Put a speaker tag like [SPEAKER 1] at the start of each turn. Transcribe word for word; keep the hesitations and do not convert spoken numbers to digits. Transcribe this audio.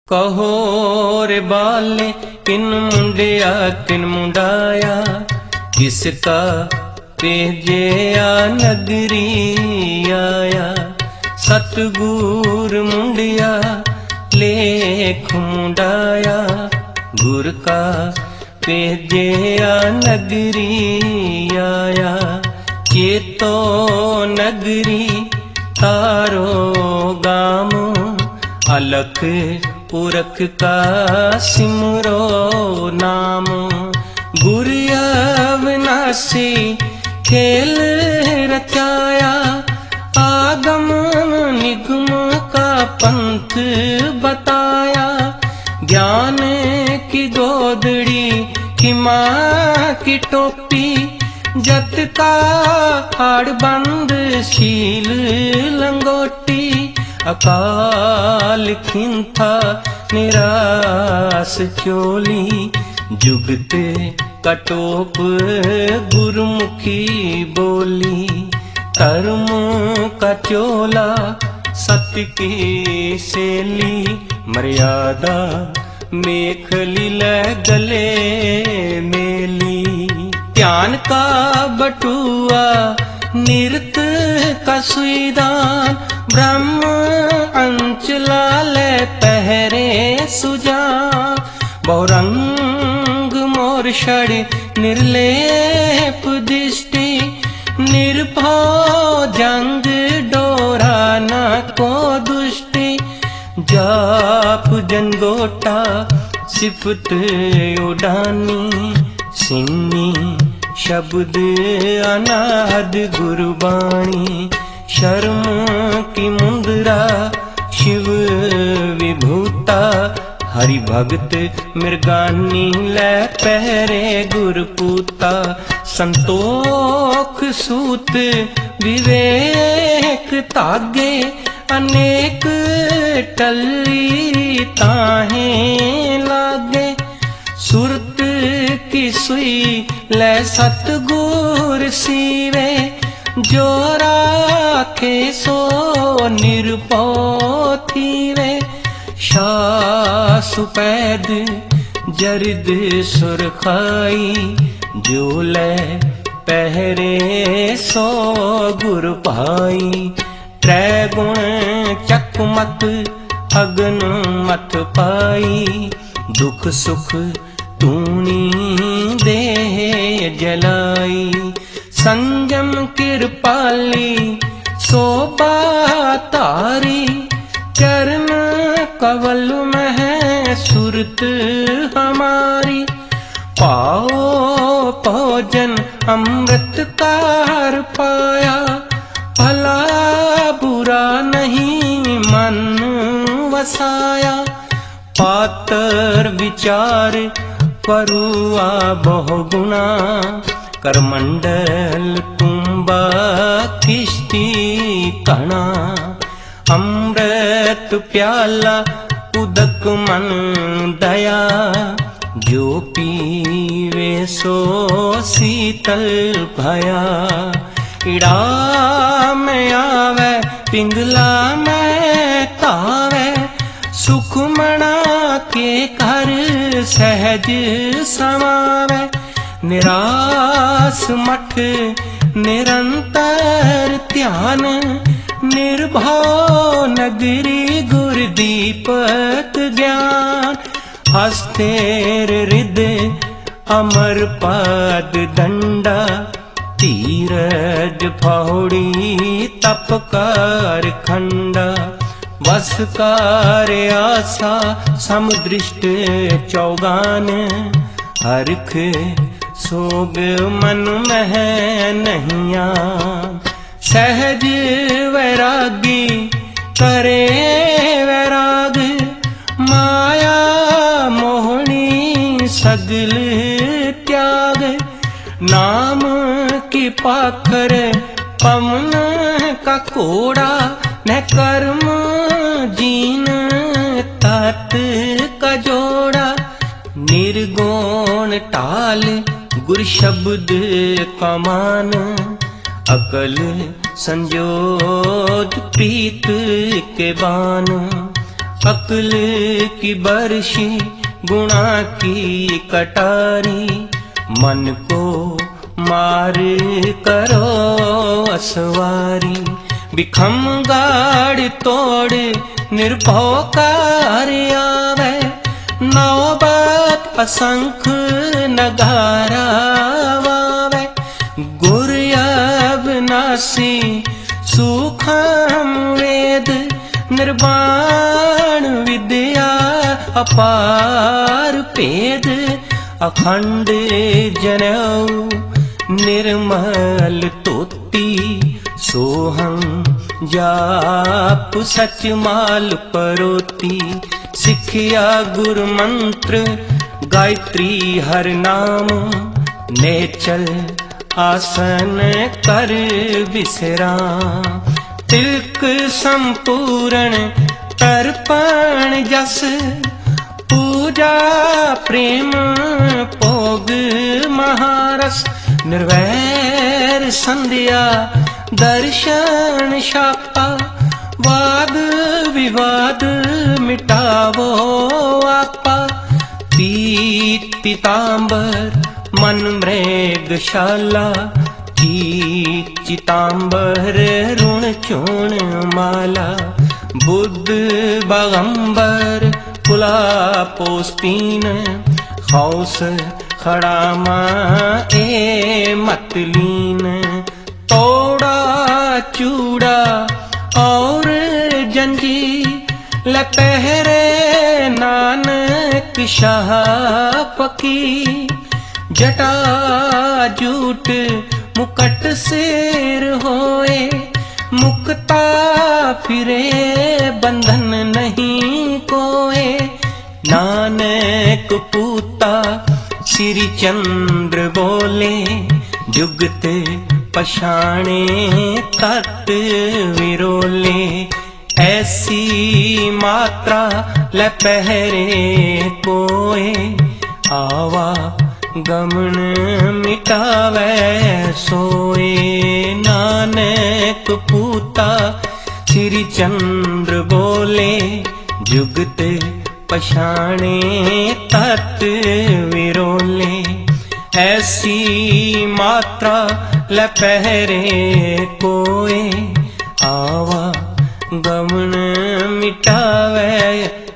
[SPEAKER 1] कहो रे बाले किन मुंडिया किन मुंडाया, किसका भेजिया नगरी आया। सतगुर मुंडिया लेख मुंडाया, गुर का भेजिया नगरी आया। चेतो नगरी तारो गाम, अलख पुरख का सिमरो नाम। गुर अविनाशी खेल रचाया, आगम निगम का पंथ बताया। ज्ञान की गोदड़ी की माँ की टोपी, जत का हाड़बंद शील लंगोटी। अकाल खिंथा निराश चोली, जुगत कटोप गुरमुखी बोली। कर्म का चोला सत्य की शैली, मर्यादा मेखली गले मेली। ध्यान का बटुआ निरत का सुईदान, ब्रह्म अंचलाल पहरे सुजान। बहुरंग मोरषड़ निर्लेप दृष्टि, निर्भव जंग डोरा न को दुष्टि। जाप जनगोटा सिफत उडानी, सिन्नी शब्द अनाद गुरबाणी। शर्म की मुंदरा शिव विभूता, हरि भगत मृगानी लै पहरे गुरपूता। संतोख सूत विवेक तागे, अनेक टल्ली ताहें लागे। सुरत की सुई लै सतगुर सीवे, जो राखे सो निर्भव थीवे। शासुपैद जरिद सुरखाई, जो लै पहरे सो गुर भाई। त्रै गुण चकमक अगन मत पाई, दुख सुख तूनी देह जलाई। संयम कृपाली शोभा तारी, चरण कवल में है सुरत हमारी। पाओ भोजन अमृत कार पाया, भला बुरा नहीं मन वसाया। पातर विचार परुआ बहुगुणा, करमंडल कुंभा किष्टि कणा। अमृत प्याला उदक मन दया, जो पीवे सो शीतल भया। इड़ा में आवे पिंगला में तावे, सुख मना के घर सहज समावे। निराश मठ निरंतर ध्यान, निर्भव नगरी गुर दीपक ज्ञान। हस्तेर हृदय अमर पद दंडा, तीरज फावड़ी तपकार खंडा। वसकार आशा समुदृष्ट चौगान, हरख सोग मन में नहीं आन। सहज वैरागी करे वैराग, माया मोहनी सगल त्याग। नाम की पाखर पवन का कोड़ा, न कर्म जीन तत् का जोड़ा। निर्गुण टाल गुर शब्द कमान, अकल संजोग प्रीत के बान। अक्ल की बरशी गुणा की कटारी, मन को मार करो असवारी। बिखम गाड़ तोड़ निर्भव कार्य आवे, नौबत असंख नगारा वावे। गुर अविनाशी सूखम वेद, निर्वाण विद्या अपार पेद। अखंड जनेऊ निर्मल तोती, सोहं जाप सच माल परोती। सिखिया गुरु मंत्र गायत्री हर नाम, नेचल आसन कर विश्राम। तिलक संपूर्ण तर्पण जस, पूजा प्रेम भोग महारस। निर्वैर संध्या दर्शन शापा, वाद विवाद मिटावो आपा। पीत पीतांबर मन मृगशाला, चीत चितांबर ऋण चूर्ण माला। बुद्ध बागंबर कुला पोस्तीन, हौस खड़ामा ए मतलीन। तोड़ा चूड़ा और जंजी, लपहरे नानक शाह फकी। जटा जूट मुकट सिर होए, मुक्ता फिरे बंधन नहीं कोए। नानक पूता श्री चंद्र बोले, जुगत पछाणे तत् विरोले। ऐसी मात्रा लपहरे कोए, आवा गमन मिटावे सोए। नानक पूता श्री चंद्र बोले, जुगत पछाणे तत् विरोले। ऐसी मात्रा लपहरे कोए, आवा गमन मिटावे